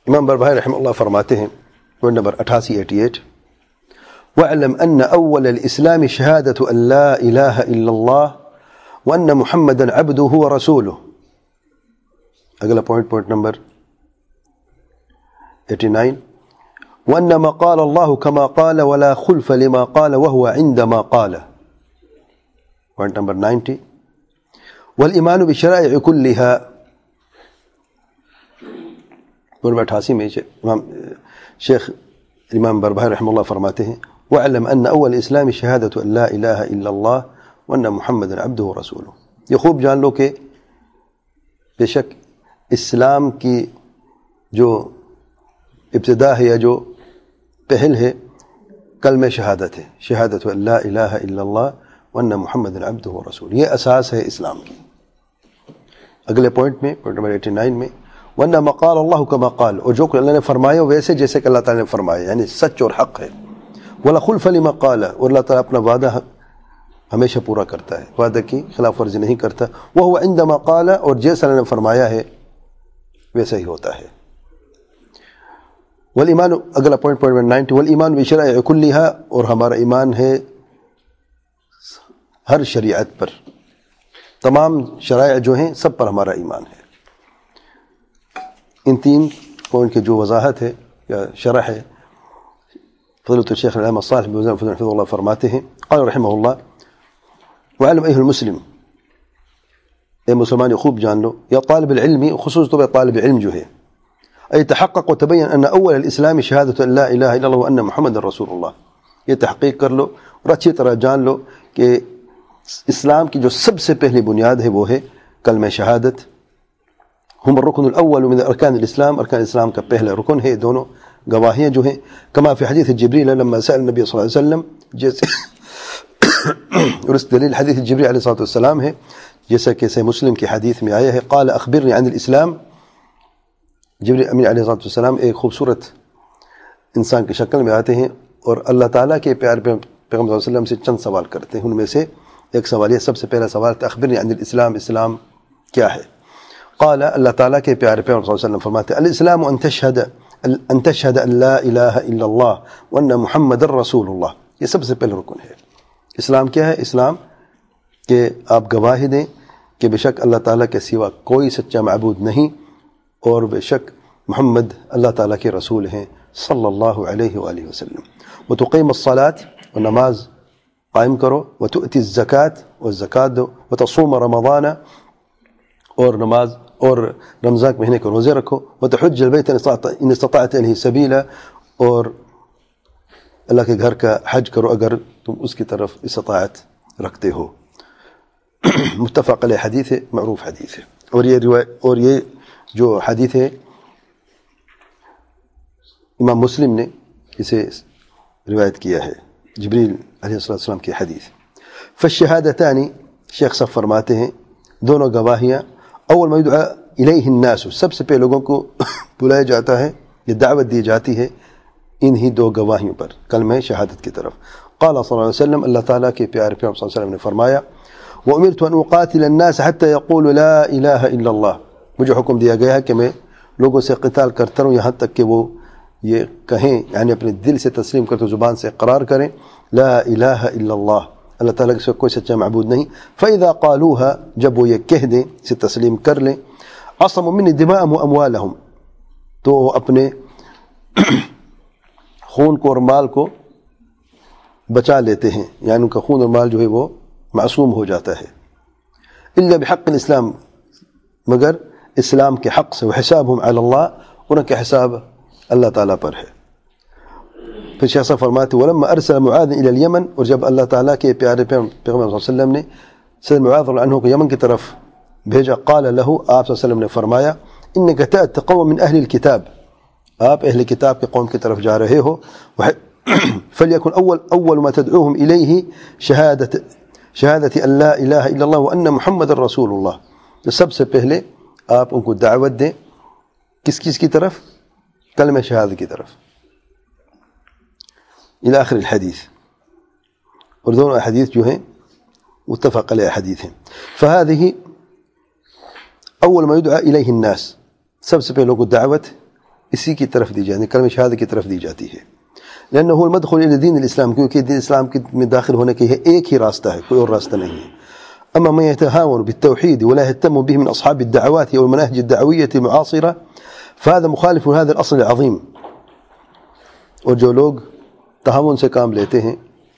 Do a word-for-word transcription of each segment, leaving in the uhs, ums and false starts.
امام بربہاری رحمہ اللہ فرماتے ہیں پوائنٹ نمبر اٹھاسی ایٹی ایٹ وَاعْلَمْ أَنَّ أَوَّلَ الْإِسْلَامِ شَهَادَةُ أَنْ لَا إِلَهَ إِلَّا اللَّهُ وَأَنَّ مُحَمَّدًا عَبْدُهُ وَرَسُولُهُ. اگلا point point number eighty nine وَأَنَّ مَا قَالَ اللَّهُ كَمَا قَالَ وَلَا خُلْفَ لِمَا قَالَ وَهُوَ عِنْدَ مَا قَالَ. پوائنٹ نمبر نائنٹی وَالْإِيمَانُ بِالشَّرَائِعِ كُلِّهَا. پوائنٹ اٹھاسی میں امام شیخ امام بربہاری رحمہ اللہ فرماتے ہیں وَاعْلَمْ أَنَّ أَوَّلَ الْإِسْلَامِ شَهَادَةُ أَنْ لَا إِلَهَ إِلَّا اللَّهُ وَأَنَّ مُحَمَّدًا عَبْدُهُ وَرَسُولُهُ. یہ خوب جان لو کہ بے شک اسلام کی جو ابتدا ہے یا جو پہل ہے کلمہ شہادت ہے، شہادت ان لا الہ الا اللہ وان محمد عبدہ ورسولہ. یہ اساس ہے اسلام کی. اگلے پوائنٹ میں پوائنٹ نمبر ایٹی نائن میں وَأَنَّ مَا قَالَ اللَّهُ كَمَا قَالَ، اور جو کہ اللہ نے فرمایا ویسے جیسے کہ اللہ تعالیٰ نے فرمایا، یعنی سچ اور حق ہے. وَلَا خُلْفَ لِمَا قَالَ، اور اللہ تعالیٰ اپنا وعدہ ہمیشہ پورا کرتا ہے، وعدہ کی خلاف ورزی نہیں کرتا. وَهُوَ عِنْدَمَا قَالَ، اور جیسا اللہ نے فرمایا ہے ویسا ہی ہوتا ہے. والایمان، اگلا پوائنٹ پوائنٹ نائنٹی والایمان بشرائع کلھا، اور ہمارا ایمان ہے ہر شریعت پر، تمام شرائع جو ہیں سب پر ہمارا ایمان ہے. ان تین پوائنٹ کی جو وضاحت ہے یا شرح ہے فضیلۃ الشیخ العلامہ صالح بن فوزان حفظہ اللہ فرماتے ہیں قال رحمہ اللہ وعلم ایھا المسلم، اے مسلمان خوب جان لو، یا طالب العلم، خصوص طور پر طالب علم جو ہے، ای تحقق و تبین ان اول الاسلام شہادت ان لا الہ الا اللہ وان محمد رسول اللہ. یہ تحقیق کر لو اور اچھی طرح جان لو کہ اسلام کی جو سب سے پہلی بنیاد ہے وہ ہے کلمہ شہادت. ہم الرکن الاول من ارکان الاسلام، ارکان اسلام کا پہلا رکن ہے دونوں گواہیاں جو ہیں. کما فی حدیث جبریل لما سأل النبی صلی اللہ علیہ وسلم، جیسے اور اس دلیل حدیث جبریل علیہ الصلوۃ والسلام ہے جیسا کہ صحیح مسلم کی حدیث میں آیا ہے قال اخبرنی عن الاسلام. جبریل امین علیہ الصلوۃ والسلام ایک خوبصورت انسان کی شکل میں آتے ہیں اور اللہ تعالیٰ کے پیار پیغمبر صلی اللہ علیہ وسلم سے چند سوال کرتے ہیں. ان میں سے ایک سوال یہ سب سے پہلا سوال تھا اخبرنی عن الاسلام، اسلام کیا ہے؟ قال، اللہ تعالیٰ کے پیارے پیغمبر صلی اللہ علیہ وسلم فرماتے ہیں الاسلام ان تشہد ان تشہد ان لا الہ الا اللہ وان محمد رسول اللہ. یہ سب سے پہلا رکن ہے. اسلام کیا ہے؟ اسلام کہ آپ گواہی دیں کہ بے شک اللہ تعالیٰ کے سوا کوئی سچا معبود نہیں اور بے شک محمد اللہ تعالیٰ کے رسول ہیں صلی اللہ علیہ وآلہ وسلم. وتقیم الصلاۃ، اور نماز قائم کرو، وتؤتی الزکاۃ، اور زکات دو، وتصوم رمضان، اور نماز اور رمضان کے مہینے کے روزے رکھو، وتحج البیت ان استطعت الیہ سبیلا، اور اللہ کے گھر کا حج کرو اگر تم اس کی طرف استطاعت رکھتے ہو. متفق علیہ حدیث ہے، معروف حدیث ہے. اور یہ روایت اور یہ جو حدیث ہے امام مسلم نے اسے روایت کیا ہے، جبریل علیہ السلام کی حدیث. فالشہادتان، شیخ صاحب فرماتے ہیں دونوں گواہیاں اول ما یدعى الیہ الناس، سب سے پہلے لوگوں کو بلایا جاتا ہے، یہ دعوت دی جاتی ہے انہی دو گواہیوں پر، کلمہ شہادت کی طرف. قال صلی اللہ علیہ وسلم، اللہ تعالیٰ کے پیارے پیغمبر صلی اللہ علیہ وسلم نے فرمایا وَأُمِرْتُ أَنْ أُقَاتِلَ النَّاسَ حَتَّى يَقُولُوا لَا إِلَهَ إِلَّا اللَّهُ، مجھے حکم دیا گیا ہے کہ میں لوگوں سے قتال کرتا رہوں یہاں تک کہ وہ یہ کہیں، یعنی اپنے دل سے تسلیم کرتے زبان سے اقرار کریں لا الہ الا اللہ، اللہ تعالیٰ کے سوا کوئی سچا معبود نہیں. فَإِذَا قَالُوهَا، جب وہ یہ کہہ دیں، اسے تسلیم کر لیں، عَصَمُوا مِنِّي دِمَاءَهُمْ وَأَمْوَالَهُمْ، تو اپنے خون کو اور مال کو بچا لیتے ہیں، یعنی ان کا خون اور مال جو ہے وہ معصوم ہو جاتا ہے. إِلَّا بِحَقِّ الْإِسْلام، مگر اسلام کے حق سے. وَحِسَابُهُمْ عَلَى اللَّهِ، ان کا حساب اللہ تعالیٰ پر ہے. پھر شیخ صاحب فرماتے وَلَمَّا أَرْسَلَ مُعَاذٍ إِلَى الْيَمَنِ، اور جب اللہ تعالیٰ کے پیارے پیغمبر صلی اللہ علیہ وسلم نے سید معاذ رضی اللہ عنہ کو یمن کی طرف بھیجا، قال له، آپ صلی اللہ علیہ وسلم نے فرمایا إِنَّكَ تَأْتِ قَوْمًا مِنْ أَهْلِ الْكِتَابِ، آپ اہل کتاب کے قوم کی طرف جا رہے ہو. فَلْيَكُنْ أول أول ما تدعوهم إليه شهادة شهادة أن لا إله إلا الله وأن محمد رسول الله. تو سب سے پہلے آپ ان کو دعوت دیں کس کس کی طرف؟ کلمہ شہادت کی طرف، الى آخر الحدیث. اور دونوں حدیث جو ہیں متفق علیہ حدیث ہیں. فهذه اول ما يدعى الیہ الناس، سب سے پہلے لوگوں کو دعوت اسی کی طرف دی جاتی ہے، کلمہ شہادت کی طرف دی جاتی ہے. لأنه هو المدخل إلى دين الإسلام، کیونکہ دین اسلام میں داخل ہونے کے یہ ایک ہی راستہ ہے، کوئی اور راستہ نہیں ہے. أما من يتهاون بالتوحيد ولا يهتم به من أصحاب الدعوات أو المناهج الدعوية المعاصرة فهذا مخالف هذا الأصل العظيم. اور جو لوگ تہاون سے کام لیتے ہیں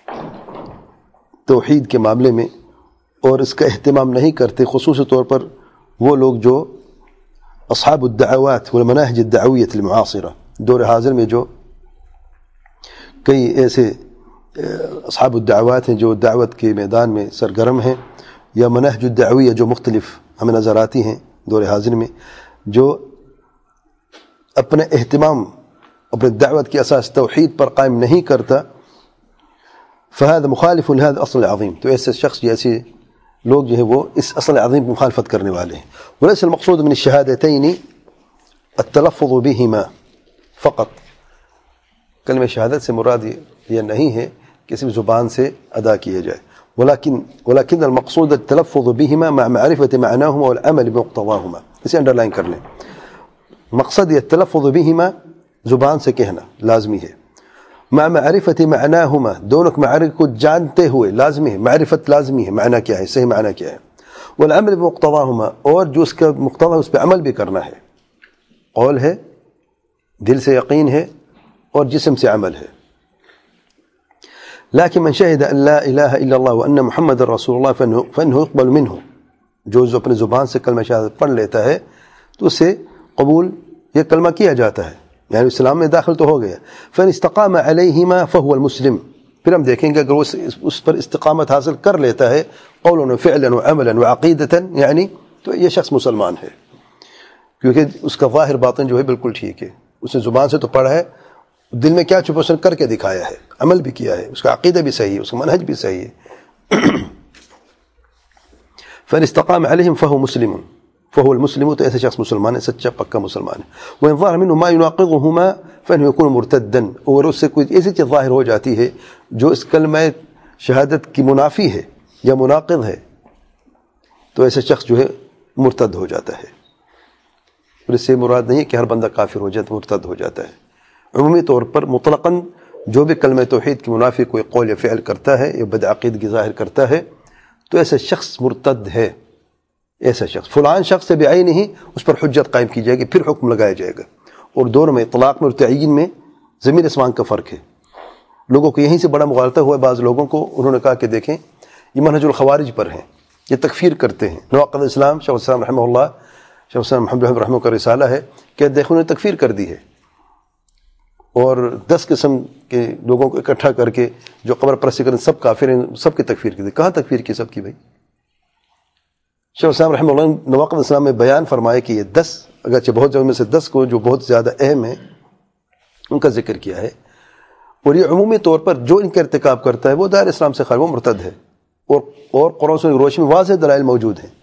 توحید کے معاملے میں اور اس کا اہتمام نہیں کرتے، خصوصی طور پر وہ لوگ جو اصحاب الدعوات والمناهج الدعوية المعاصرة، دور حاضر میں جو کئی ایسے اصحاب الدعوات ہیں جو دعوت کے میدان میں سرگرم ہیں، یا منہج الدعویہ جو مختلف ہمیں نظر آتی ہیں دور حاضر میں، جو اپنے اہتمام اپنے دعوت کی اساس توحید پر قائم نہیں کرتا، فهذا مخالف لهذا الاصل العظیم، تو ایسے شخص جیسے لوگ جو ہے وہ اس اصل عظیم کی مخالفت کرنے والے ہیں. وليس المقصود من الشهادتين التلفظ بهما فقط، کلمہ شہادت سے مراد یہ نہیں ہے کہ صرف زبان سے ادا کیا جائے، ولكن ولكن المقصود التلفظ بهما مع معرفة معناهما والعمل بمقتضاهما. اسے انڈر لائن کر لیں، مقصد یہ التلفظ بهما زبان سے کہنا لازمی ہے، مع معرفة معناهما دونوں معرفت کو جانتے ہوئے لازمی ہے، معرفت لازمی ہے، معنی کیا ہے، صحیح معنی کیا ہے، والعمل بمقتضاهما اور جو اس کا مقتضا اس پہ عمل بھی کرنا ہے، قول ہے، دل سے یقین ہے اور جسم سے عمل ہے. لیکن من شہد ان لا الہ الا اللہ وان محمد رسول اللہ فانه يقبل منه، جو جو اپنے زبان سے کلمہ شہادت پڑھ لیتا ہے تو اسے قبول یہ کلمہ کیا جاتا ہے، یعنی اسلام میں داخل تو ہو گیا. فان استقام علیہما فهو المسلم، پھر ہم دیکھیں گے اگر وہ اس پر استقامت حاصل کر لیتا ہے قولا وفعلا وعملا وعقیدتا، یعنی تو یہ شخص مسلمان ہے، کیونکہ اس کا ظاہر باطن جو ہے بالکل ٹھیک ہے، اس نے زبان سے تو پڑھا ہے، دل میں کیا چھپا اس نے کر کے دکھایا ہے، عمل بھی کیا ہے، اس کا عقیدہ بھی صحیح ہے، اس کا منہج بھی صحیح ہے. فَإِنِ اسْتَقَامَ عَلَيْهِمْ فَهُوَ مُسْلِمٌ فَهُوَ الْمُسْلِمُ، تو ایسے شخص مسلمان ہے، سچا پکا مسلمان ہے. وَإِنْ ظَهَرَ مِنْهُ مَا يُنَاقِضُهُمَا فَإِنَّهُ يَكُونُ مُرْتَدًّا، اور اس سے کوئی ایسی چیز ظاہر ہو جاتی ہے جو اس کلمہ شہادت کی منافی ہے یا مناقض ہے، تو ایسے شخص جو ہے مرتد ہو جاتا ہے. اور اس سے مراد نہیں ہے کہ ہر بندہ کافر ہو جاتا مرتد ہو جاتا ہے، عمومی طور پر مطلقاً جو بھی کلمہ توحید کی منافی کوئی قول یا فعل کرتا ہے یا بدعقیدگی ظاہر کرتا ہے تو ایسا شخص مرتد ہے. ایسا شخص فلان شخص سے بعین ہی اس پر حجت قائم کی جائے گی، پھر حکم لگایا جائے گا. اور دونوں میں اطلاق میں اور تعیین میں زمین اسمان کا فرق ہے. لوگوں کو یہیں سے بڑا مغالطہ ہوا ہے، بعض لوگوں کو انہوں نے کہا کہ دیکھیں یہ منہج الخوارج پر ہیں، یہ تکفیر کرتے ہیں. نواقض اسلام شیخ الاسلام رحمہ اللہ، شیخ الاسلام محمد بن رحمہ کا رسالہ ہے کہ دیکھو انہوں نے تکفیر کر دی ہے، اور دس قسم کے لوگوں کو اکٹھا کر کے جو قبر پرستی کریں سب کافر ہیں، سب کی تکفیر کی دی. کہاں تکفیر کی سب کی بھائی؟ شیخ الاسلام رحمہ اللہ نے نواقض اسلام میں بیان فرمایا کہ یہ دس، اگرچہ بہت جگہ میں سے دس کو جو بہت زیادہ اہم ہیں ان کا ذکر کیا ہے، اور یہ عمومی طور پر جو ان کا ارتکاب کرتا ہے وہ دائر اسلام سے خارج، وہ مرتد ہے. اور اور قرآن سنت کی روشنی میں واضح دلائل موجود ہیں.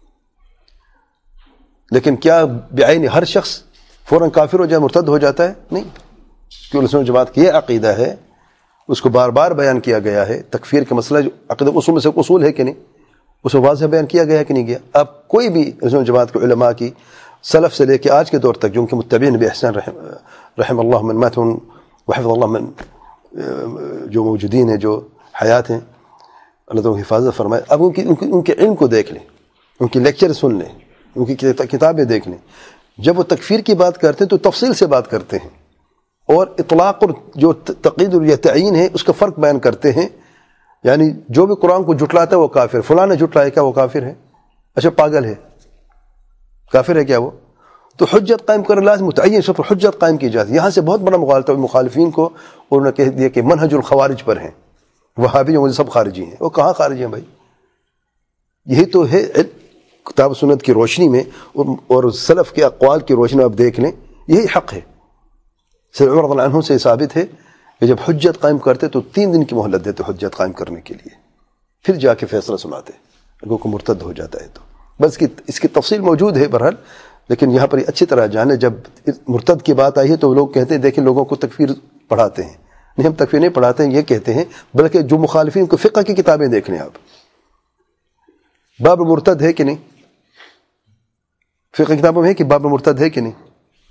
لیکن کیا بعین ہر شخص فوراً کافر ہو جائے مرتد ہو جاتا ہے؟ نہیں، کہ اہل سنت جماعت کی یہ عقیدہ ہے، اس کو بار بار بیان کیا گیا ہے. تکفیر کا مسئلہ جو عقیدہ اصول میں سے اصول ہے کہ نہیں، اسے واضح بیان کیا گیا کہ نہیں گیا. اب کوئی بھی اہل سنت جماعت کے علماء کی سلف سے لے کے آج کے دور تک جو ان کے متبعین بھی احسان رحم, رحم اللہ من مات وحفظ اللہ من جو موجودین ہیں، جو حیات ہیں، اللہ تعالیٰ حفاظت فرمائے. اب ان کی ان کے علم کو دیکھ لیں، ان کی لیکچر سن لیں، ان کی کتابیں دیکھ لیں. جب وہ تکفیر کی بات کرتے ہیں تو تفصیل سے بات کرتے ہیں، اور اطلاق اور جو تقید یا تعین ہے اس کا فرق بیان کرتے ہیں. یعنی جو بھی قرآن کو جھٹلاتا ہے وہ کافر، فلاں نے جھٹلایا کیا وہ کافر ہے؟ اچھا پاگل ہے، کافر ہے کیا وہ؟ تو حجت قائم کرنا لازم، متعین شخص پر حجت قائم کی جاتی ہے. یہاں سے بہت بڑا مغالطہ مخالفین کو، اور انہوں نے کہہ دیا کہ منہج الخوارج پر ہیں، وہابی جو سب خارجی ہیں. وہ کہاں خارجی ہیں بھائی؟ یہی تو ہے کتاب سنت کی روشنی میں اور سلف کے اقوال کی روشنی میں آپ دیکھ لیں، یہی حق ہے. سید عمر رضی اللہ عنہ سے ثابت ہے کہ جب حجت قائم کرتے تو تین دن کی مہلت دیتے حجت قائم کرنے کے لیے، پھر جا کے فیصلہ سناتے اگر کوئی مرتد ہو جاتا ہے تو. بس کی اس کی تفصیل موجود ہے بہرحال، لیکن یہاں پر اچھی طرح جانے جب مرتد کی بات آئی ہے تو لوگ کہتے ہیں دیکھیں لوگوں کو تکفیر پڑھاتے ہیں. نہیں، ہم تکفیر نہیں پڑھاتے ہیں، یہ کہتے ہیں بلکہ جو مخالفین کو فقہ کی کتابیں دیکھ لیں آپ، باب مرتد ہے کہ نہیں؟ فقہ کتابوں میں ہے کہ باب مرتد ہے کہ نہیں؟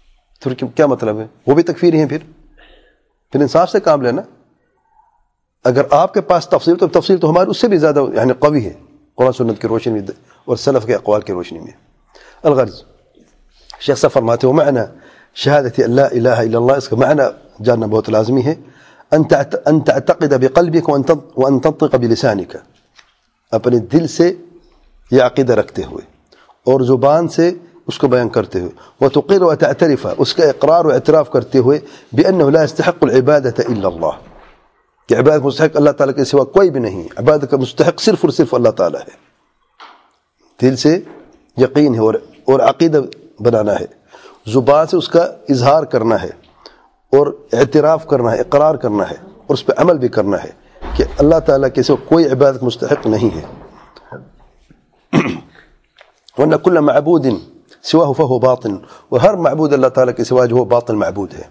پھر کیا مطلب ہے؟ وہ بھی تکفیر ہی ہیں. پھر پھر انصاف سے کام لینا. اگر آپ کے پاس تفصیل تو تفصیل تو ہماری اس سے بھی زیادہ یعنی قوی ہے قرآن سنت کی روشنی میں اور سلف کے اقوال کی روشنی میں. الغرض شیخ صاحب فرماتے ہو معنی شہادت لا الہ الا اللہ، اس کا معنی جاننا بہت لازمی ہے. ان تعتقد بقلبك وان تنطق بلسانك، اپنے دل سے یہ عقیدہ رکھتے ہوئے اور زبان سے اس کو بیان کرتے ہوئے، وتقر وتعترف، اس کا اقرار و اعتراف کرتے ہوئے، بانه لا يستحق العبادة الا اللہ، کہ عبادت مستحق اللہ تعالیٰ کے سوا کوئی بھی نہیں، عبادت کا مستحق صرف اور صرف اللہ تعالیٰ ہے. دل سے یقین ہے اور اور عقیدہ بنانا ہے، زبان سے اس کا اظہار کرنا ہے اور اعتراف کرنا ہے، اقرار کرنا ہے اور اس پہ عمل بھی کرنا ہے کہ اللہ تعالیٰ کے سوا کوئی عبادت مستحق نہیں ہے. وَأَنَّ كُلَّ مَعْبُودٍ سِوَاهُ فَهُوَ باطن، اور ہر معبود اللہ تعالیٰ کے سوا جو وہ باطل معبود ہے.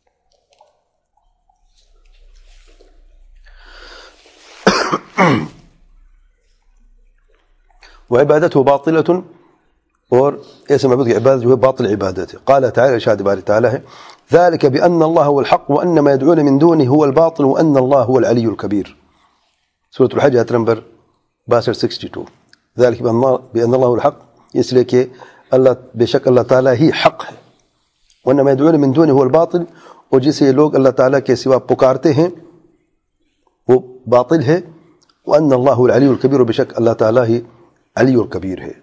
وعبادته باطلة، اور ایسے معبود کی عبادت جو ہے باطل عبادت ہے. قال تعالی، ارشاد باری تعالی ہے، ذلك بأن الله هو الحق وأن ما يدعون من دونه هو الباطل وأن الله هو العلي الكبير. سورة الحج آیت نمبر باسٹھ اکسٹھ. ذلك بأن الله هو الحق، اس لیے کہ اللہ بے شک اللہ تعالی ہی حق ہے، وأن ما يدعون من دونه هو الباطل، اور جسے لوگ اللہ تعالی کے سوا پکارتے ہیں وہ باطل ہے. وأن الله هو العلي الكبير، بے شک اللہ تعالی ہی علی اور کبیر ہے.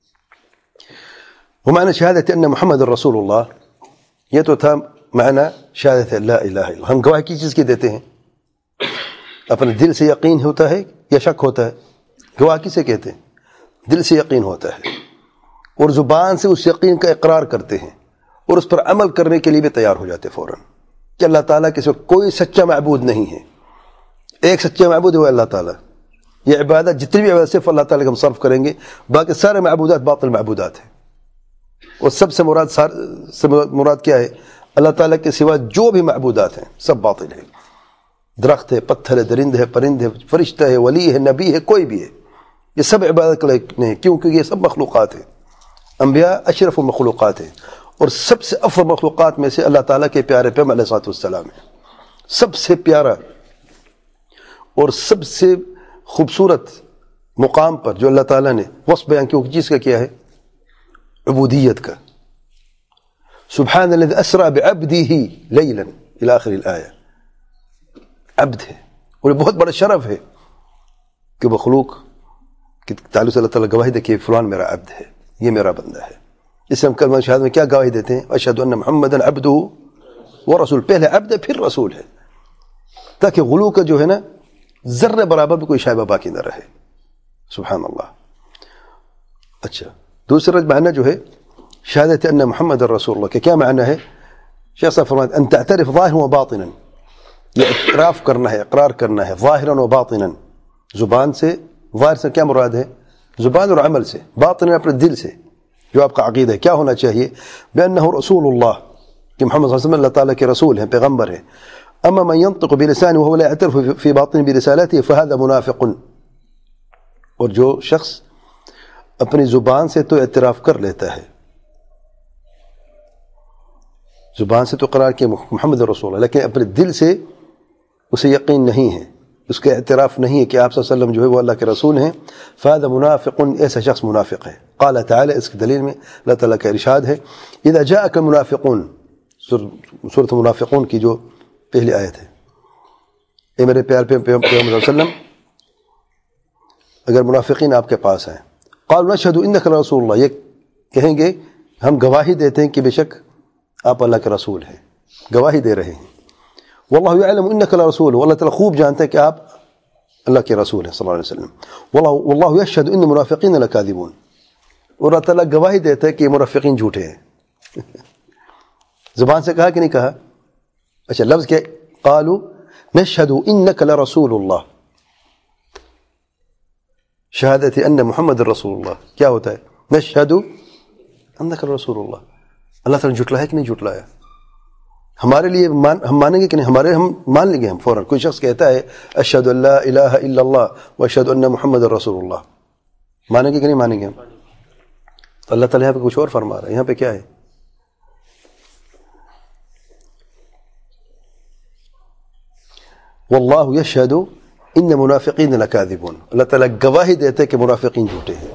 ومعنى شهادة أن محمد رسول اللہ، یہ تو تھا معنی شہادت لا الہ الا اللہ. ہم گواہی کی چیز کی دیتے ہیں؟ اپنے دل سے یقین ہوتا ہے یا شک ہوتا ہے؟ گواہ کسے کہتے ہیں؟ دل سے یقین ہوتا ہے اور زبان سے اس یقین کا اقرار کرتے ہیں اور اس پر عمل کرنے کے لیے بھی تیار ہو جاتے فوراً کہ اللہ تعالیٰ کے سوا کوئی سچا معبود نہیں ہے، ایک سچا معبود ہے وہ اللہ تعالیٰ. یہ عبادت جتنی بھی عبادت صرف اللہ تعالیٰ کے ہم صرف کریں گے، باقی سارے معبودات باطل معبودات ہیں. اور سب سے مراد سے مراد کیا ہے؟ اللہ تعالیٰ کے سوا جو بھی معبودات ہیں سب باطل ہے. درخت ہے، پتھر ہے، درند ہے، پرند ہے، فرشتہ ہے، ولی ہے، نبی ہے، کوئی بھی ہے، یہ سب عبادت کے لائق نہیں، کیونکہ یہ سب مخلوقات ہیں. انبیاء اشرف مخلوقات ہیں اور سب سے افضل مخلوقات میں سے اللہ تعالیٰ کے پیارے پیغمبر علیہ الصلوۃ والسلام ہے. سب سے پیارا اور سب سے خوبصورت مقام پر جو اللہ تعالیٰ نے وصف بیان کیا، چیز کا کیا ہے؟ عبودیت کا. سبحان الذی اسرا بعبده لیلا الى آخر الآیہ. عبد ہے اور یہ بہت بڑا شرف ہے کہ مخلوق کہ تعالیٰ سے اللہ تعالیٰ گواہی دے کہ فلان میرا عبد ہے، یہ میرا بندہ ہے. اس سے ہم کلمہ شہادت میں کیا گواہی دیتے ہیں؟ اشہد ان محمدا عبدہ ورسول. پہلے عبد ہے پھر رسول ہے، تاکہ غلو کا جو ہے نا ذرے برابر بھی کوئی شائبہ باقی نہ رہے. سبحان اللہ. اچھا، دوسرا معنی جو ہے شہادت ان محمد رسول اللہ، کہ کیا معنی ہے؟ شیخ صاحب فرماتے ان تعترف ظاہرا و باطنا، یہ اعتراف کرنا ہے، اقرار کرنا ہے، ظاہرا و باطنا، زبان سے. ظاہر سے کیا مراد ہے؟ زبان اور عمل سے. باطنا اپنے دل سے جو آپ کا عقیدہ ہے. کیا ہونا چاہیے؟ بأنه رسول اللہ، کہ محمد صلی اللہ علیہ وسلم اللہ تعالیٰ کے رسول ہیں، پیغمبر ہیں. اما من ينطق بلسانه وهو لا يعترف في باطن برسالته فهذا منافق. اور جو شخص اپنی زبان سے تو اعتراف کر لیتا ہے، زبان سے تو قرار کیا محمد رسول اللہ، لیکن اپنے دل سے اسے یقین نہیں ہے، اس کا اعتراف نہیں ہے کہ آپ صلی اللہ علیہ وسلم جو ہے وہ اللہ کے رسول ہیں. فهذا منافق، ایسا شخص منافق ہے. قال تعالی، اس کی دلیل میں اللہ تعالیٰ کا ارشاد ہے، اذا جاءك المنافقون، سورۃ منافقون کی جو پہلی آیت ہے. اے میرے پیار پیغمبر صلی اللہ علیہ وسلم، اگر منافقین آپ کے پاس ہیں، قالوا نشهد انك رسول اللہ، یہ کہیں گے ہم گواہی دیتے ہیں کہ بے شک آپ اللہ کے رسول ہیں، گواہی دے رہے ہیں. واللہ یعلم انک لرسول، اللہ تعالیٰ خوب جانتا ہے کہ آپ اللہ کے رسول ہیں صلی اللہ علیہ وسلم. واللہ یشهد ان المنافقین لکاذبون، اور اللہ تعالیٰ گواہی دیتا ہے کہ یہ منافقین جھوٹے ہیں. زبان سے کہا کہ نہیں کہا؟ اچھا، لفظ کیا؟ قالوا نشهد انک لرسول اللہ. شہادت ان محمد رسول اللہ کیا ہوتا ہے؟ نشهد انک رسول اللہ. اللہ تعالیٰ نے جھٹلایا کہ نہیں جھٹلایا؟ ہمارے لیے مان ہم مانیں گے کہ نہیں؟ ہمارے ہم مان لیں گے ہم فوراً. کوئی شخص کہتا ہے اشہد ان لا الہ الا اللہ واشہد ان محمد رسول اللہ، مانیں گے کہ نہیں مانیں گے ہم؟ تو اللہ تعالیٰ یہاں پہ کچھ اور فرما رہا ہے. یہاں پہ کیا ہے؟ واللہ یشہد ان منافقین لکاذبون، اللہ تعالیٰ گواہی دیتے کہ منافقین جھوٹے ہیں.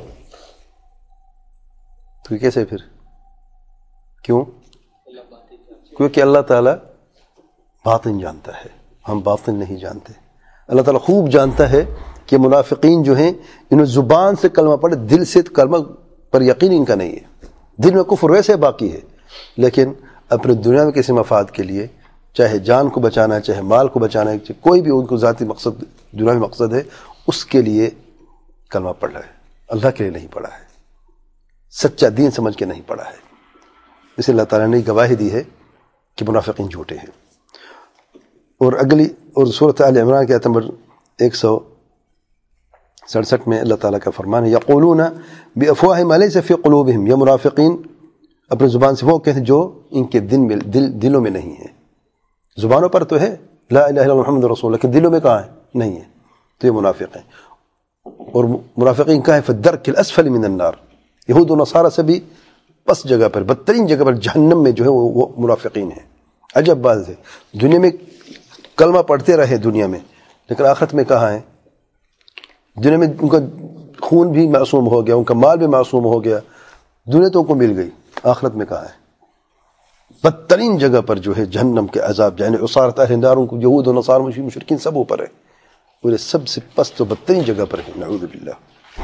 تو کیسے پھر؟ کیوں؟ کیونکہ اللہ تعالیٰ باطن جانتا ہے، ہم باطن نہیں جانتے. اللہ تعالیٰ خوب جانتا ہے کہ منافقین جو ہیں انہوں زبان سے کلمہ پڑھے، دل سے کلمہ پر یقین ان کا نہیں ہے. دل میں کفر ویسے باقی ہے، لیکن اپنے دنیا میں کسی مفاد کے لیے، چاہے جان کو بچانا ہے، چاہے مال کو بچانا ہے، چاہے کوئی بھی ان کو ذاتی مقصد دنیا میں مقصد ہے، اس کے لیے کلمہ پڑھ رہا ہے، اللہ کے لیے نہیں پڑھا ہے، سچا دین سمجھ کے نہیں پڑھا ہے. اس لیے اللہ تعالیٰ نے گواہی دی ہے کہ منافقین جھوٹے ہیں. اور اگلی اور سورۃ آل عمران کے آیت نمبر ایک سو سڑسٹھ میں اللہ تعالیٰ کا فرمان ہے یقولون بافواہہم ما لیس فی قلوبہم، یہ منافقین اپنے زبان سے وہ کہتے ہیں جو ان کے دل میں دل دلوں میں نہیں ہے. زبانوں پر تو ہے لا الہ الا اللہ محمد رسول، لیکن دلوں میں کہاں ہے؟ نہیں ہے. تو یہ منافق ہیں. اور منافقین کہاں ہے؟ فی الدرک الاسفل من النار، یہود و نصارہ سے بھی پس جگہ پر، بدترین جگہ پر، جہنم میں جو ہے وہ منافقین ہیں. عجب بات ہے، دنیا میں کلمہ پڑھتے رہے دنیا میں، لیکن آخرت میں کہاں ہے؟ دنیا میں ان کا خون بھی معصوم ہو گیا، ان کا مال بھی معصوم ہو گیا، دنیا تو ان کو مل گئی، آخرت میں کہاں ہے؟ بدترین جگہ پر جو ہے جہنم کے عذاب، یعنی عصارت اہل النار، ان کو یہود و نصارہ مشرکین سب اوپر ہے، وہ سب سے پست و بدترین جگہ پر ہے. نعوذ باللہ.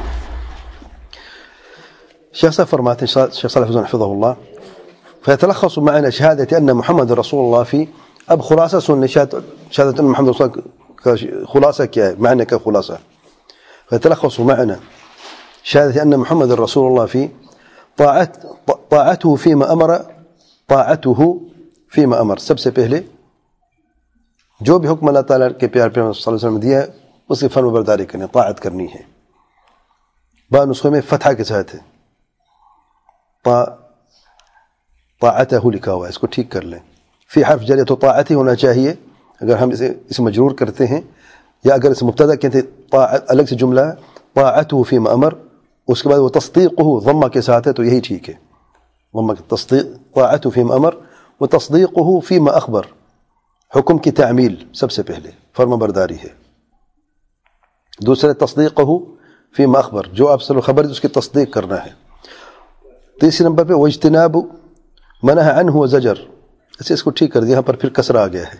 شیخ صاحب فرماتے ہیں، شیخ صالح فوزان حفظہ اللہ، فيتلخص معنا شهادة أن محمد رسول الله في اب خلاصہ سن لیں شہادت ان محمد رسول اللہ کا خلاصہ کیا ہے، معنی کا خلاصہ. فيتلخص معنا شهادة أن محمد رسول الله في طاعته فيما أمر طاعته فيما أمر. سب سے پہلے جو بھی حکم اللہ تعالیٰ کے پیار پیغمبر صلی اللہ علیہ وسلم نے دیا ہے اس کی فرما برداری کرنی، طاعت کرنی ہے. بعض نسخے میں فتحہ کے ساتھ ہے، طاعته لکھا ہوا ہے، اس کو ٹھیک کر لیں. فی حرف جر تو طاعت ہی ہونا چاہیے اگر ہم اسے اسے مجرور کرتے ہیں، یا اگر اسے مبتدا کہتے ہیں الگ سے جملہ طاعته فيما امر، اس کے بعد وہ تصدیقه ضمہ کے ساتھ ہے تو یہی ٹھیک ہے. ضمہ کی تصدیق، طاعته فيما امر وتصدیقه فيما اخبر، حکم کی تعمیل سب سے پہلے فرما برداری ہے. دوسرے تصدیقه فيما اخبر، جو آپ سے خبر ہے اس کی تصدیق کرنا ہے. تیسرے نمبر پہ واجتناب منع عنہ وزجر، اسے اس کو ٹھیک کر دیا، یہاں پر پھر کسرہ آ گیا ہے.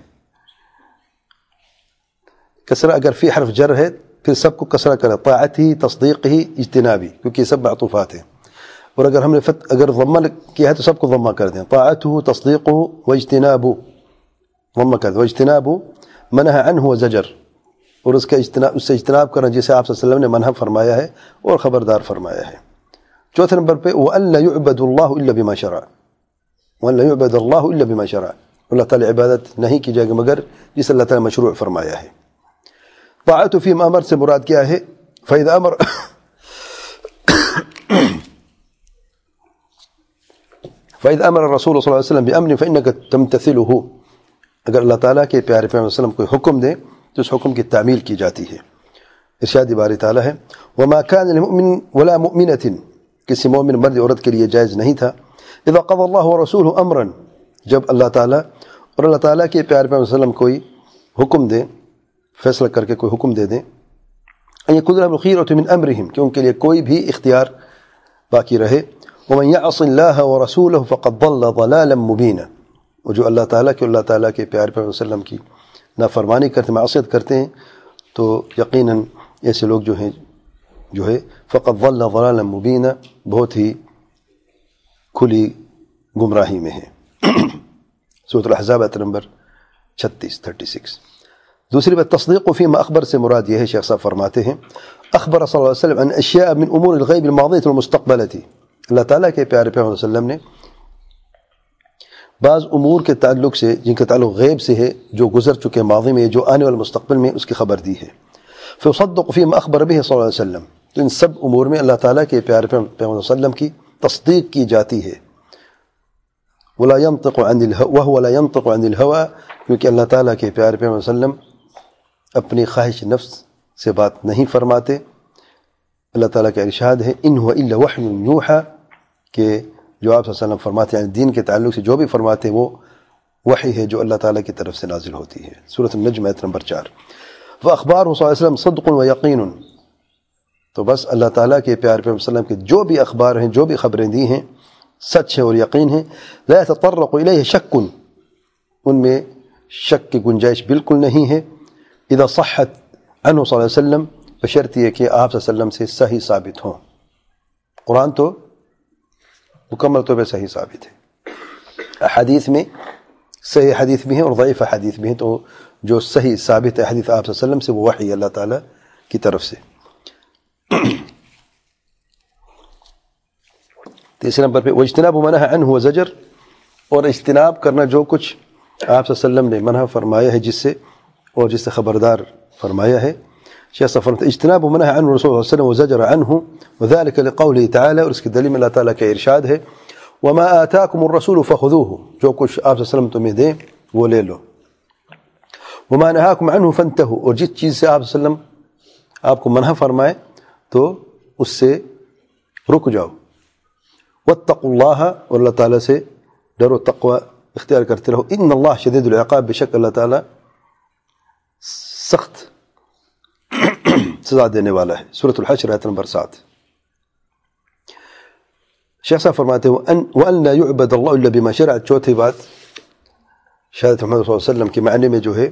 کسرہ اگر فی حرف جر ہے پھر سب کو کسرہ کرنا، طاعت ہی، تصدیق ہی، اجتنابی، کیونکہ یہ سب معطوفات ہیں. اور اگر ہم نے فت اگر ضمہ کیا ہے تو سب کو ضمہ کر دیں، طاعته تصدیقه واجتنابه، ضمہ کر دیں، واجتناب منع عنہ وزجر، اور اس کا اجتناب، اس سے اجتناب کرنا جسے آپ صلی اللہ علیہ وسلم نے منع فرمایا ہے اور خبردار فرمایا ہے. چوتھے نمبر پہ وَأَن لَا يُعْبَدُ اللَّهُ إِلَّا بِمَا شَرَعَ، وَأَن لَا يُعْبَدَ اللَّهُ إِلَّا بِمَا شَرَعَ، اللہ تعالی عبادت نہیں کی جائے گی مگر جس اللہ تعالی مشروع فرمایا ہے. طاعت فیما امر سے مراد کیا ہے؟ فَإِذَا أَمَرَ فَإِذَا أَمَرَ الرَّسُولُ صلی اللہ علیہ وسلم بِأَمْرٍ فَإِنَّكَ تَمْتَثِلُهُ، اگر اللہ تعالیٰ کے پیارے پیغمبر صلی اللہ علیہ وسلم کوئی حکم دے تو اس حکم کی تعمیل کی جاتی ہے. ارشاد باری تعالیٰ ہے وَمَا كَانَ لِمُؤْمِنٍ وَلَا مُؤْمِنَةٍ، کسی مومن مرد عورت کے لیے جائز نہیں تھا، اذا قضى اللہ ورسولہ امرا، جب اللہ تعالیٰ اور اللہ تعالیٰ کے پیارے پیغمبر صلی اللہ علیہ وسلم کوئی حکم دے، فیصلہ کر کے کوئی حکم دے دیں، ان یکون لهم الخیرۃ من امرهم، کہ ان کے لیے کوئی بھی اختیار باقی رہے. ومن یعص اللہ ورسولہ فقد ضل ضلالا مبینا، اور جو اللہ تعالیٰ کے اللہ تعالیٰ کے پیارے پیغمبر صلی اللہ علیہ وسلم کی نافرمانی کرتے، معصیت کرتے ہیں، تو یقیناً ایسے لوگ جو ہیں جو ہے فقد ضل ضلالا مبینا، بہت ہی کھلی گمراہی میں ہے. سورۃ الاحزاب آیت نمبر چھتیس تھرٹی سکس. دوسری بات تصدیق فیما اخبر سے مراد یہ ہے، شیخ صاحب فرماتے ہیں اخبر صلی اللہ علیہ وسلم عن اشیاء من امور الغیب الماضیۃ والمستقبلۃ، اللہ تعالیٰ کے پیارے پیغمبر صلی اللہ علیہ وسلم نے بعض امور کے تعلق سے جن کا تعلق غیب سے ہے، جو گزر چکے ماضی میں، جو آنے والے مستقبل میں، اس کی خبر دی ہے. فیصدق فیما اخبر به صلی اللہ علیہ وسلم، تو ان سب امور میں اللہ تعالیٰ کے پیارے پیغمبر صلی اللہ علیہ وسلم کی تصدیق کی جاتی ہے. ولا ينطق عن الهوى وهو لا ينطق عن الهوى، کیونکہ اللہ تعالیٰ کے پیارے پیغمبر صلی اللہ علیہ وسلم اپنی خواہش نفس سے بات نہیں فرماتے. اللہ تعالیٰ کا ارشاد ہے ان هو الا وحی یوحى، کہ جو آپ صلی اللہ علیہ وسلم فرماتے ہیں دین کے تعلق سے جو بھی فرماتے ہیں وہ وحی ہے جو اللہ تعالیٰ کی طرف سے نازل ہوتی ہے. سورۃ النجم آیت نمبر چار. فاخبارہ صلی اللہ علیہ وسلم صدق و یقین. تو بس اللہ تعالیٰ کے پیارے پیغمبر صلی اللہ علیہ وسلم کے جو بھی اخبار ہیں، جو بھی خبریں دی ہیں، سچ ہے اور یقین ہے. لا يتطرق الیہ شک، ان میں شک کی گنجائش بالکل نہیں ہے. اذا صحت عنہ صلی اللہ علیہ وسلم، بشرط یہ کہ آپ صلی اللہ علیہ وسلم سے صحیح ثابت ہوں. قرآن تو مکمل طور پہ صحیح ثابت ہے، احادیث میں صحیح حدیث بھی ہیں اور ضعیف حدیث بھی ہیں. تو جو صحیح ثابت ہے حدیث آپ صلی اللہ علیہ وسلم سے، وہ وحی اللہ تعالیٰ کی طرف سے. تیسرے نمبر پہ واجتناب ما نہى عنہ وزجر، اور اجتناب کرنا جو کچھ آپ صلی اللہ علیہ وسلم نے منع فرمایا ہے جس سے، اور جس سے خبردار فرمایا ہے. شیخ صاحب فرماتے اجتناب ما نهى عنه رسول اللہ صلی اللہ علیہ وسلم وزجر عنه وذلك لقوله تعالی، اور اس کی دلیل میں اللہ تعالیٰ کا ارشاد ہے وما آتاكم الرسول فخذوه، جو کچھ آپ صلی اللہ علیہ وسلم تمہیں دیں وہ لے لو. وما نهاكم عنه فانتهوا، اور جس چیز سے آپ صلی اللہ علیہ وسلم آپ کو منع فرمائے تو اس سے رک جاؤ. واتقوا الله، اور اللہ تعالیٰ سے ڈرو، تقوی اختیار کرتے رہو. ان اللہ شدید العقاب، بے شک اللہ تعالیٰ سخت سزا دینے والا ہے. سورۃ الحشر آیت نمبر سات. شیخ صاحب فرماتے ہیں وَأَن لَا يُعْبَدَ اللَّهُ إِلَّا بِمَا شَرَعَ. چوتھی بات شہادت محمد صلی اللہ علیہ وسلم کے معنی میں جو ہے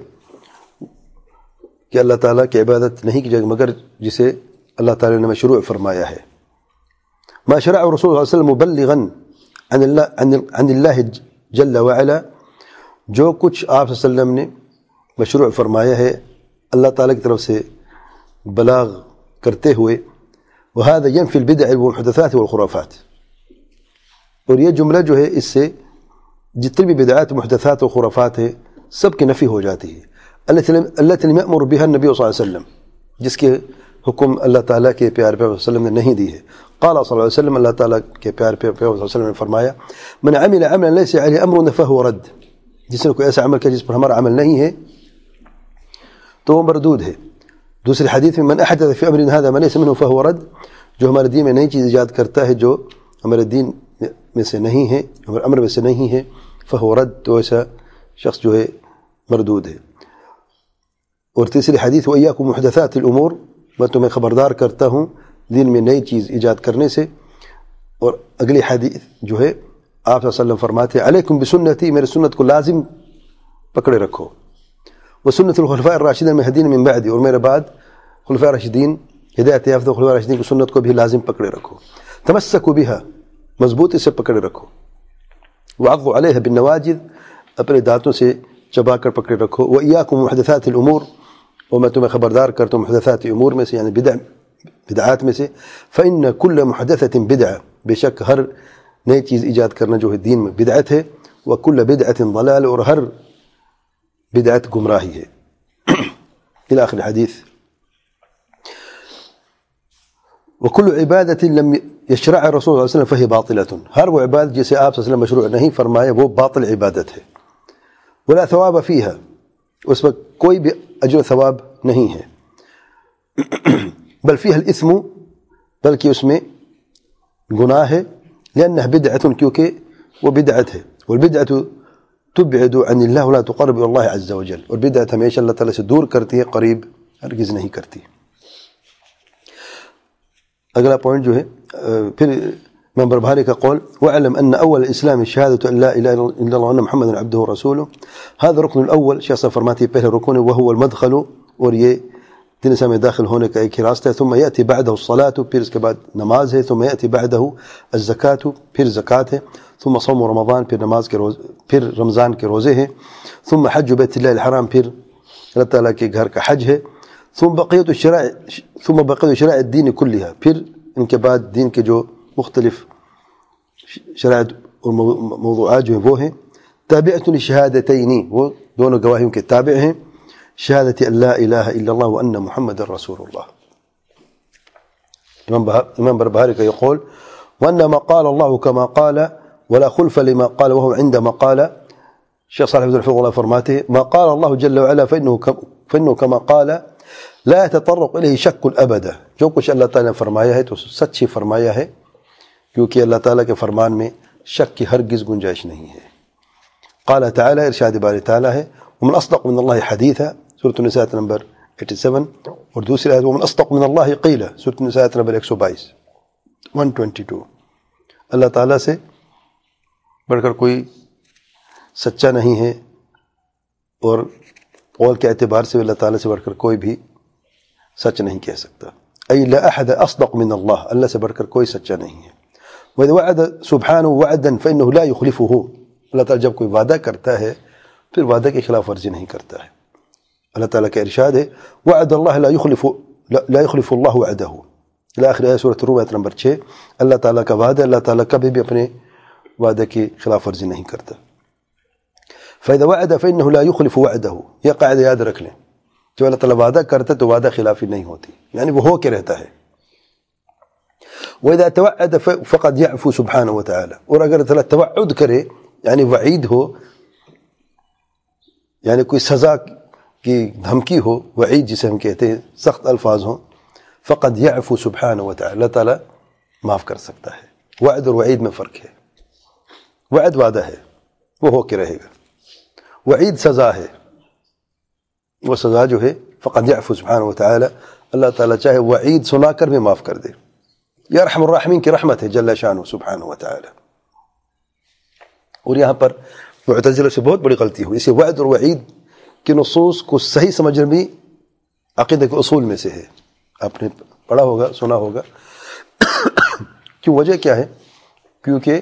کہ اللہ تعالیٰ کی عبادت نہیں کی جائے مگر جسے اللہ تعالیٰ نے مشروع فرمایا ہے. ما شرع رسول اللہ صلی اللہ علیہ وسلم مبلغا عن اللہ عن, عن اللہ جل وعلا، جو کچھ آپ صلی اللہ علیہ وسلم نے مشروع فرمایا ہے اللہ تعالیٰ کی طرف سے بلاغ کرتے ہوئے. وهذا ينفي البدع والمحدثات والخرافات، اور یہ جملہ جو ہے اس سے جتنی بھی بدعات محدثات و خرافات ہیں سب کی نفی ہو جاتی ہے. التي لم يأمر بها النبي صلی اللہ علیہ وسلم، جس کے حکم اللہ تعالیٰ کے پیارے پیغمبر صلی اللہ علیہ وسلم نے نہیں دی ہے. قال صلی اللہ علیہ وسلم، اللہ تعالیٰ کے پیارے پیغمبر صلی اللہ علیہ وسلم نے فرمایا من عمل عملا ليس عليه امرنا فهو رد، جس نے کوئی ایسا عمل کیا جس پر ہمارا عمل نہیں ہے تو وہ مردود ہے. دوسری حدیث میں من احدث فی امرنا هذا ما ليس منه فهو رد، جو ہمارے دین میں نئی چیز ایجاد کرتا ہے جو ہمارے دین میں سے نہیں ہے، ہمارے امر میں سے نہیں ہے، فهو رد، تو ایسا شخص جو ہے مردود ہے. اور تیسری حدیث وإياكم محدثات الامور، میں تمہیں خبردار کرتا ہوں دین میں نئی چیز ایجاد کرنے سے. اور اگلی حدیث جو ہے آپ صلی اللہ علیہ وسلم فرماتے ہیں علیکم بسنتی، میرے سنت کو لازم پکڑے رکھو. وسنت الخلفاء الراشدین المہدیین من بعدی، اور میرے بعد خلفاء راشدین ہدایت یافتہ خلفاء راشدین کی سنت کو بھی لازم پکڑے رکھو. تمسکوا بها، مضبوطی سے پکڑے رکھو. وعضوا علیها بالنواجذ، اپنے دانتوں سے چبا کر پکڑے رکھو. وإياكم محدثات الامور، اور میں تمہیں خبردار کرتا ہوں محدثات امور میں سے، یعنی بدع بدعات میں سے. فإن كل محدثة بدعة، بے شک ہر نئی چیز ایجاد کرنا جو ہے دین میں بدعت ہے. وكل بدعة ضلال، اور ہر بدعت گمراہی ہے. الى آخر الحدیث. وكل عبادة لم يشرع الرسول صلی اللہ علیہ وسلم فهي باطلة، ہر وہ عبادت جسے آپ صلی اللہ علیہ وسلم مشروع نہیں فرمائے وہ باطل عبادت ہے. ولا ثواب فيها، اس میں کوئی بھی اجر و ثواب نہیں ہے. بل فيها الاثم، بلکہ اس میں گناہ ہے. لأنها بدعة، کیونکہ وہ بدعت ہے. والبدعة تبعد عن الله ولا تقرب الى الله عز وجل، اور بدعت ہمیشہ اللہ تعالیٰ سے دور کرتی ہے، قریب ہرگز نہیں کرتی. اگلا پوائنٹ جو ہے پھر امام بربہاری کا قول وَاعْلَمْ أَنَّ أَوَّلَ الْإِسْلَامِ شَهَادَةُ أَنْ لَا إِلَهَ إِلَّا اللَّهُ وَأَنَّ مُحَمَّدًا عَبْدُهُ وَرَسُولُهُ. هذا الركن الأول، شیخ صاحب فرماتے ہیں پہلے رکن ہے، وهو المدخل، اور یہ دین اسلام میں داخل ہونے کا ایک ہی راستہ ہے. ثم يأتي بعده الصلاة، پھر اس کے بعد نماز ہے. ثم يأتي بعده الزكاة، پھر زکوٰۃ ہے. ثم صوم رمضان، پھر نماز کے روز پھر رمضان کے روزے ہیں. ثم حج بیت اللہ الحرام، پھر اللہ تعالیٰ کے گھر کا حج ہے. ثم بقیۃ الشرائع ثم بقیۃ شرائع الدین کلها، پھر ان کے بعد دین کے جو مختلف شرائط اور موضوعات جو ہیں وہ ہیں. تابعۃ للشہادتین، وہ دونوں گواہیوں کے تابع ہیں. شہادت ان لا الہ الا اللہ وان محمد رسول اللہ. امام بربہاری کا یہ قول وانما قال اللہ كما قال ولا خلف لما قال وهو عندما قال. شیخ صالح بن حفظ اللہ فرماتے ہیں ما قال اللہ جل وعلا فانه كما قال لا يتطرق الیہ شک ابدا، جو کچھ اللہ تعالیٰ نے فرمایا ہے تو سچ ہی فرمایا ہے، کیونکہ اللہ تعالیٰ کے فرمان میں شک کی ہرگز گنجائش نہیں ہے. قال تعالی ارشاد باری تعالی ہے ومن اصدق من اللہ حدیثا سورۃ النساء نمبر ستاسی، اور دوسری آیت ومن اصدق من اللہ قیلا سورۃ النساء نمبر ایک سو بائیس ایک سو بائی۔ اللہ تعالیٰ سے بڑھ کر کوئی سچا نہیں ہے، اور قول کے اعتبار سے اللہ تعالیٰ سے بڑھ کر کوئی بھی سچ نہیں کہہ سکتا۔ ای لا احد اصدق من اللہ، اللہ سے بڑھ کر کوئی سچا نہیں ہے۔ وَإِذَا وَعَدَ سُبْحَانَهُ وَعْدًا فَإِنَّهُ لَا يُخْلِفُهُ، اللہ تعالیٰ جب کوئی وعدہ کرتا ہے پھر وعدے کی خلاف ورزی نہیں کرتا ہے۔ اللہ تعالیٰ کا ارشاد ہے وعد اللہ لا يخلف لا يخلف اللہ وعدہ، الى آخر آیت سورۃ الروم آیت نمبر چھ۔ اللہ تعالیٰ کا وعدہ، اللہ تعالیٰ کبھی بھی اپنے وعدے کی خلاف ورزی نہیں کرتا۔ فَإِذَا وَعَدَ فَإِنَّهُ لَا يُخْلِفُ وَعْدَهُ، یہ قاعدہ یاد رکھ لیں، جو اللہ تعالیٰ وعدہ کرتا ہے تو وعدہ خلافی نہیں ہوتی، یعنی وہ ہو کے رہتا ہے۔ وَإِذَا تَوَعَّدَ فَقَدْ يَعْفُو سُبْحَانَهُ وَتَعَالَى، اور اگر اللہ توعد کرے یعنی وعید ہو، یعنی کوئی سزا کی دھمکی ہو، وعید جسے ہم کہتے ہیں سخت الفاظ ہوں، فقد يعفو سبحانہ وتعالی، اللہ تعالیٰ معاف کر سکتا ہے۔ وعد اور وعید میں فرق ہے۔ وعد وعدہ ہے، وہ ہو کے رہے گا، وعید سزا ہے، وہ سزا جو ہے فقد يعفو سبحانہ وتعالی، اللہ تعالیٰ چاہے وعید سنا کر بھی معاف کر دے، یہ ارحم الراحمین کی رحمت ہے جل شانہ سبحانہ وتعالی۔ اور یہاں پر معتزلہ سے بہت بڑی غلطی ہوئی، اسے وعد اور وعید کی نصوص کو صحیح سمجھنا بھی عقیدہ کے اصول میں سے ہے۔ آپ نے پڑھا ہوگا، سنا ہوگا۔ کیوں؟ وجہ کیا ہے؟ کیونکہ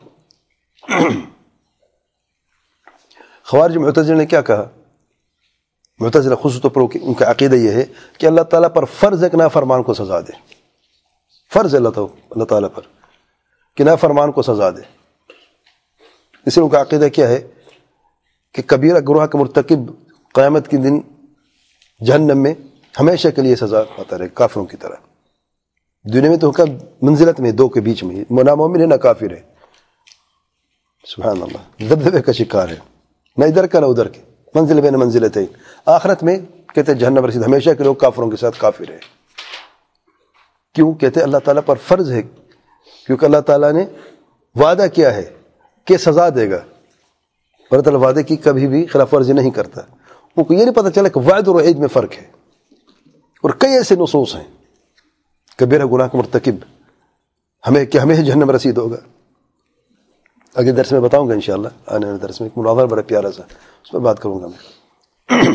خوارج معتزلہ نے کیا کہا؟ معتزلہ خصوص طور پر ان کا عقیدہ یہ ہے کہ اللہ تعالیٰ پر فرض ہے کہ نافرمان کو سزا دے، فرض ہے اللہ تعالیٰ پر کہ نافرمان کو سزا دے۔ اس لیے ان کا عقیدہ کیا ہے کہ کبیرہ گناہ کا مرتکب قیامت کے دن جہنم میں ہمیشہ کے لیے سزا پاتا رہے، کافروں کی طرح۔ دنیا میں تو کا منزلت میں دو کے بیچ میں، نہ مومن ہے نہ کافر ہے، سبحان اللہ، دبدبے کا شکار ہے، نہ ادھر کا نہ ادھر کے، منزل بین منزلتین۔ آخرت میں کہتے ہیں جہنم رسید، ہمیشہ کے لوگ کافروں کے ساتھ کافر ہے۔ کیوں؟ کہتے ہیں اللہ تعالیٰ پر فرض ہے، کیونکہ اللہ تعالیٰ نے وعدہ کیا ہے کہ سزا دے گا، اور اللہ تعالیٰ وعدے کی کبھی بھی خلاف ورزی نہیں کرتا۔ ان کو یہ نہیں پتہ چلا کہ وعد اور وعید میں فرق ہے، اور کئی ایسے نصوص ہیں کبیرہ گناہ کا مرتکب ہمیں کہ ہمیں جہنم رسید ہوگا۔ اگلے درس میں بتاؤں گا انشاءاللہ، آنے والے درس میں ایک مناظرہ بڑا پیارا سا، اس میں بات کروں گا میں۔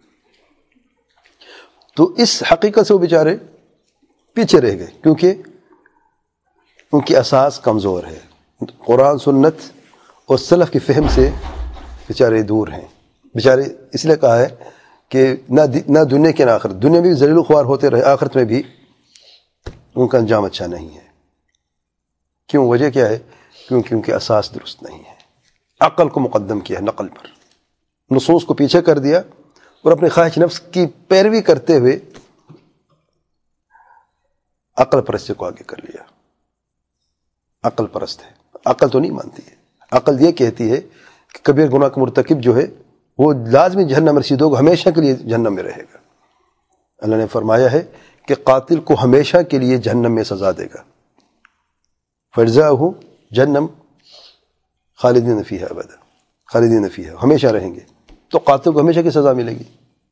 تو اس حقیقت سے وہ بیچارے پیچھے رہ گئے، کیونکہ ان کی اساس کمزور ہے، قرآن سنت اور سلف کی فہم سے بیچارے دور ہیں۔ بیچارے اس لیے کہا ہے کہ نہ نہ دنیا کے نہ آخرت، دنیا میں بھی ذلیل و خوار ہوتے رہے، آخرت میں بھی ان کا انجام اچھا نہیں ہے۔ کیوں؟ وجہ کیا ہے؟ کیونکہ ان کی اساس درست نہیں ہے، عقل کو مقدم کیا ہے نقل پر، نصوص کو پیچھے کر دیا، اور اپنے خواہش نفس کی پیروی کرتے ہوئے عقل پرستی کو آگے کر لیا۔ عقل پرست ہے، عقل تو نہیں مانتی ہے۔ عقل یہ کہتی ہے کہ کبیر گناہ کا مرتکب جو ہے وہ لازمی جہنم رسید ہوگا، ہمیشہ کے لیے جہنم میں رہے گا۔ اللہ نے فرمایا ہے کہ قاتل کو ہمیشہ کے لیے جہنم میں سزا دے گا، فجزاؤہ جہنم خالدین فیہا ابدا، خالدین فیہا، ہمیشہ رہیں گے۔ تو قاتل کو ہمیشہ کی سزا ملے گی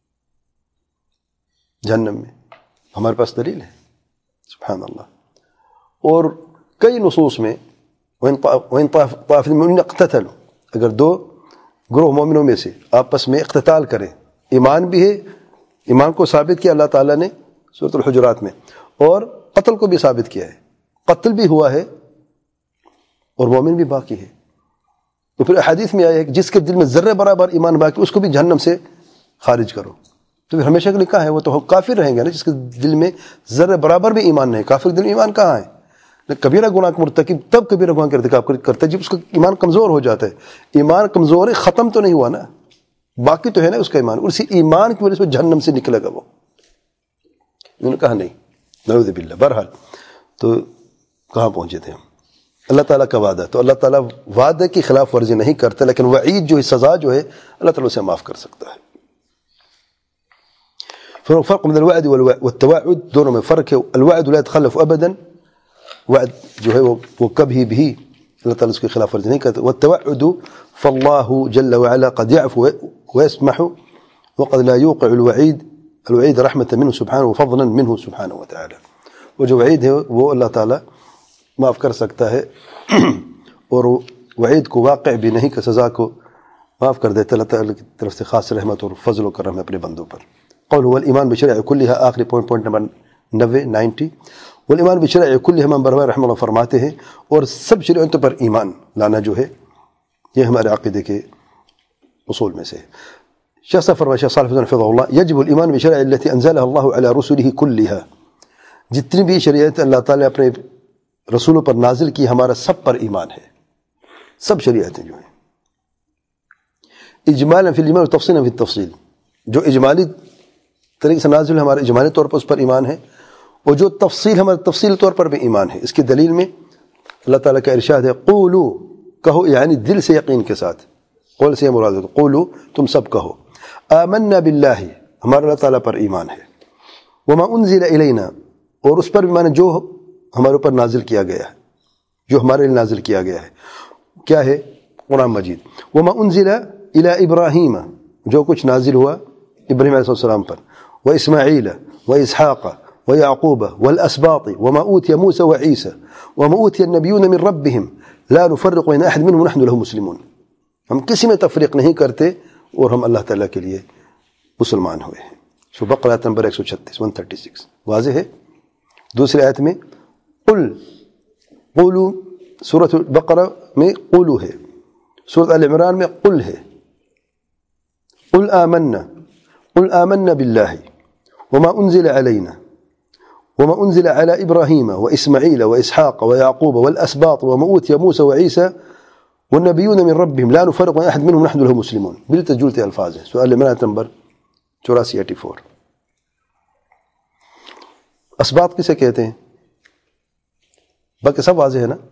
جہنم میں، ہمارے پاس دلیل ہے، سبحان اللہ۔ اور کئی نصوص میں وَإِن طَائِفَةٌ مِّنَ الْمُؤْمِنِينَ اقْتَتَلُوا، اگر دو گروہ مومنوں میں سے آپس میں اقتتال کریں، ایمان بھی ہے، ایمان کو ثابت کیا اللہ تعالیٰ نے سورۃ الحجرات میں، اور قتل کو بھی ثابت کیا ہے، قتل بھی ہوا ہے اور مومن بھی باقی ہے۔ تو پھر حدیث میں آیا ہے کہ جس کے دل میں ذرے برابر ایمان باقی اس کو بھی جہنم سے خارج کرو، تو پھر ہمیشہ کے لیے کہاں ہے؟ وہ تو کافر رہیں گے نا، جس کے دل میں ذرے برابر بھی ایمان نہیں، کافر کے دل میں ایمان کہاں ہے؟ کبیرہ گناہ کا مرتکب تب کبیرہ گناہ کا ارتکاب کرتا ہے جب اس کا ایمان کمزور ہو جاتا ہے۔ ایمان کمزور ہے، ختم تو نہیں ہوا نا، باقی تو ہے نا اس کا ایمان، اسی ایمان کی وجہ سے جہنم سے نکلے گا وہ۔ انہوں نے کہا نہیں، نعوذ باللہ۔ بہرحال تو کہاں پہنچے تھے ہم؟ اللہ تعالیٰ کا وعدہ، تو اللہ تعالیٰ وعدے کی خلاف ورزی نہیں کرتا، لیکن وعید جو ہے، سزا جو ہے، اللہ تعالیٰ اسے معاف کر سکتا ہے۔ فرق من الوعد والتوعد، دونوں میں فرق ہے۔ الوعد لا يتخلف ابدا، وعد جو ہے وہ وہ کبھی بھی اللہ تعالیٰ اس کی خلاف ورزی نہیں کرتے. والتوعد فاللہ جل وعلا قد يعفو ويسمح وقد لا يوقع الوعید الوعید رحمة منه سبحانه وفضلا منه سبحانه وتعالى. وہ جو وعید ہے وہ اللہ تعالیٰ معاف کر سکتا ہے اور وعید کو واقع بھی نہیں کہ سزا کو معاف کر دیتا. اللہ تعالیٰ کی طرف سے خاص رحمت اور فضل و کرم ہے اپنے بندوں پر. قول هو الایمان بشرع کلھا، آخری پوائنٹ پوائنٹ نمبر نوے نائنٹی. والایمان بشرع کلھا، امام برمائے رحمہ اللہ فرماتے ہیں اور سب شریعتوں پر ایمان لانا جو ہے یہ ہمارے عقیدے کے اصول میں سے ہے. شیخ صاحب فرمائے، شیخ صالح فوزان حفظہ اللہ، یجب الایمان بشرع التي انزلها اللہ علی رسله کلھا، جتنی بھی شریعت اللہ تعالیٰ اپنے رسولوں پر نازل کی ہمارا سب پر ایمان ہے. سب شریعتیں جو ہیں اجمالا فی الایمان و تفصیلا فی التفصیل، جو اجمالی طریقے سے نازل ہے ہمارے اجمالی طور پر اس پر ایمان ہے، اور جو تفصیل ہمارے تفصیلی طور پر بھی ایمان ہے. اس کی دلیل میں اللہ تعالیٰ کا ارشاد ہے قولو، کہو، یعنی دل سے یقین کے ساتھ. قول سے مراد ہے قولو، تم سب کہو. آمنا باللہ، ہمارا اللہ تعالیٰ پر ایمان ہے. وما انزل الینا، اور اس پر ایمان جو ہمارے اوپر نازل کیا گیا ہے، جو ہمارے لیے نازل کیا گیا ہے. کیا ہے؟ قرآن مجید. وما انزل الی ابراہیم، جو کچھ نازل ہوا ابراہیم علیہ السلام پر، و اسماعیل و اسحاق و یعقوب والاسباط وما اوتی موسى وعیسى وما اوتی النبیون من ربهم لا نفرق بین احد منهم ونحن له مسلمون. ہم کسی میں تفریق نہیں کرتے اور ہم اللہ تعالیٰ کے لیے مسلمان ہوئے ہیں. سو بقرہ آیت نمبر ایک سو چھتیس ایک سو چھتیس واضح ہے. دوسری آیت میں قل، قولو، سورۃ البقرہ میں قولو ہے، سورۃ آل عمران میں قل ہے. قل آمنا، قل آمنا باللہ وما انزل علینا وما انزل على ابراہیم واسماعیل واسحاق ویعقوب والاسباط وما اوتی موسى وعیسى والنبیون من ربهم لا نفرق بین احد منهم نحن له مسلمون. بالتجولت الفاظ ہے. سؤال عمران نمبر چوراسی ایٹی فور. اسباط کسے کہتے ہیں؟ باقی سب واضح ہے نا.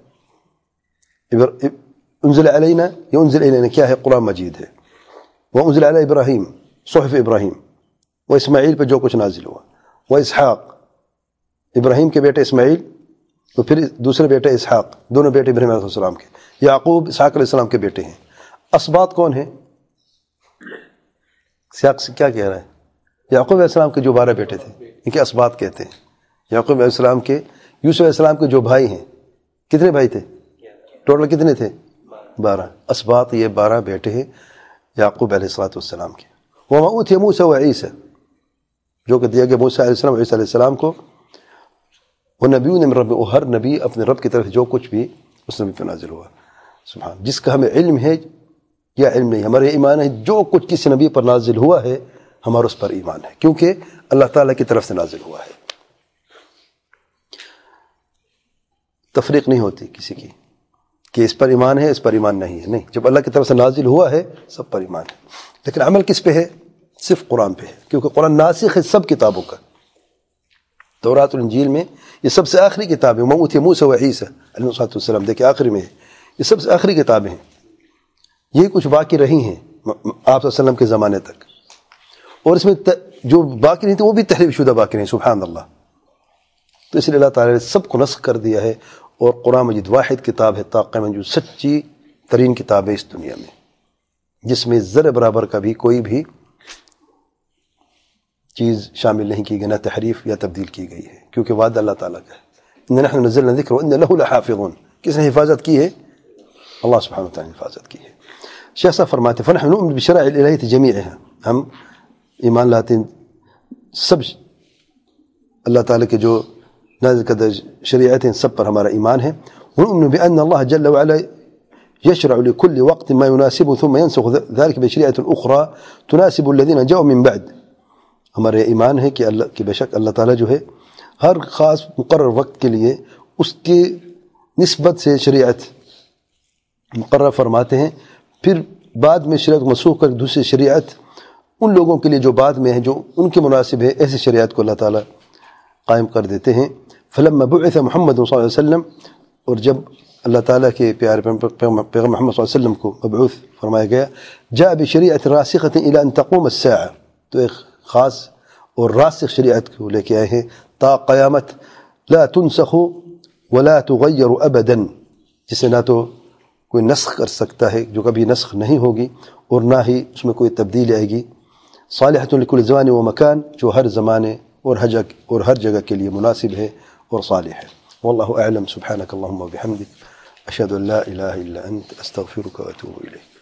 انزل علینا یا انزل علینا کیا ہے؟ قرآن مجید ہے. وانزل علی ابراہیم، صحف ابراہیم، و اسماعیل پہ جو کچھ نازل ہوا، و اسحاق، ابراہیم کے بیٹے اسماعیل، تو پھر دوسرے بیٹے اسحاق، دونوں بیٹے ابراہیم علیہ السلام کے. یعقوب اسحاق علیہ السلام کے بیٹے ہیں. اسباط کون ہیں؟ سیاق سے کیا کہہ رہا ہے؟ یعقوب علیہ السلام کے جو بارہ بیٹے تھے ان کے اسباط کہتے ہیں. یعقوب علیہ السلام کے، یوسف علیہ السلام کے جو بھائی ہیں، کتنے بھائی تھے ٹوٹل؟ کتنے تھے؟ بارہ. اسباط یہ بارہ بیٹے ہیں یعقوب علیہ الصلوۃ والسلام کے. وما اوتی موسیٰ وعیسیٰ، جو کہ دیا گیا موسیٰ علیہ السلام عیسیٰ علیہ السلام کو. والنبیون من رب، اور ہر نبی اپنے رب کی طرف جو کچھ بھی اس نبی پہ نازل ہوا. سبحان، جس کا ہمیں علم ہے یا علم نہیں، ہمارے ایمان ہے جو کچھ کسی نبی پر نازل ہوا ہے ہمارا اس پر ایمان ہے، کیونکہ اللہ تعالیٰ کی طرف سے نازل ہوا ہے. تفریق نہیں ہوتی کسی کی کہ اس پر ایمان ہے اس پر ایمان نہیں ہے. نہیں، جب اللہ کی طرف سے نازل ہوا ہے سب پر ایمان ہے. لیکن عمل کس پہ ہے؟ صرف قرآن پہ ہے، کیونکہ قرآن ناسخ ہے سب کتابوں کا. تورات اور انجیل میں یہ سب سے آخری کتاب ہے. وما اوتی موسیٰ وعیسیٰ علیہ السلام، دیکھیں آخری میں ہے، یہ سب سے آخری کتابیں ہیں. یہ کچھ باقی رہی ہیں آپ صلی اللہ علیہ وسلم کے زمانے تک، اور اس میں جو باقی نہیں تھے وہ بھی تحریف شدہ باقی نہیں. سبحان اللہ. تو اس لیے اللہ تعالیٰ نے سب کو نسخ کر دیا ہے، اور قرآن مجید واحد کتاب ہے تا قیامت جو سچی ترین کتاب ہے اس دنیا میں، جس میں ذرے برابر کا بھی کوئی بھی چیز شامل نہیں کی گئی، نہ تحریف یا تبدیل کی گئی ہے، کیونکہ وعدہ اللہ تعالیٰ کا ہے. اِنَّا نَحْنُ نَزَّلْنَا الذِّكْرَ وَإِنَّا لَهُ لَحَافِظُونَ. کس نے حفاظت کی ہے؟ اللہ سبحانہ وتعالی نے حفاظت کی ہے. شیخ صاحب فرماتے ہیں فَنَحْنُ نُؤْمِنُ بِالشَّرَائِعِ الْإِلَٰهِيَّةِ جَمِيعِهَا، ہم ایمان لاتے ہیں سب اللہ تعالیٰ کے جو نازل کردہ شریعت ہیں سب پر ہمارا ایمان ہے. ونؤمن بأن الله جل وعلا يشرع لكل وقت ما يناسبه ثم ينسخ ذلك بشريعة أخرى تناسب الذين جاءوا من بعد. ہمارے ایمان ہے کہ اللہ کہ بے شک اللہ تعالیٰ جو ہے ہر خاص مقرر وقت کے لیے اس کی نسبت سے شریعت مقرر فرماتے ہیں، پھر بعد میں شریعت منسوخ کر دوسری شریعت ان لوگوں کے لیے جو بعد میں ہیں جو ان کے مناسب ہے، ایسی شریعت کو اللہ تعالیٰ قائم کر دیتے ہیں. فلما بعث محمد صلی اللہ علیہ وسلم، اور جب اللہ تعالیٰ کے پیارے پیغمبر محمد صلی اللہ علیہ وسلم کو مبعوث فرمایا گیا، جاء بشریعت راسخة الى ان تقوم الساعة، تو ایک خاص اور راسخ شریعت کو لے کے آئے ہیں تا قیامت، لا تنسخ ولا تغیر ابدا، جسے نہ تو کوئی نسخ کر سکتا ہے، جو کبھی نسخ نہیں ہوگی اور نہ ہی اس میں کوئی تبدیلی آئے گی. صالحۃ لکل زمان و مکان، جو ہر زمانے اور ہر جگہ اور ہر جگہ کے لیے مناسب ہے اور صالح ہے. واللہ اعلم. سبحانک اللہم و بحمدک، اشہد ان لا الہ الا انت، استغفرک و اتوب الیک.